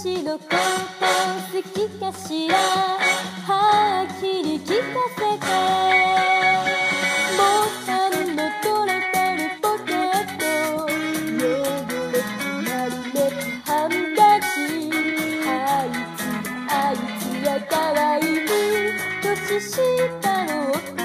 私のこと好きかしら、はっきり聞かせて。ボタンの取れてるポケット、汚れて丸めたハンカチ、あいつが可愛い年下の男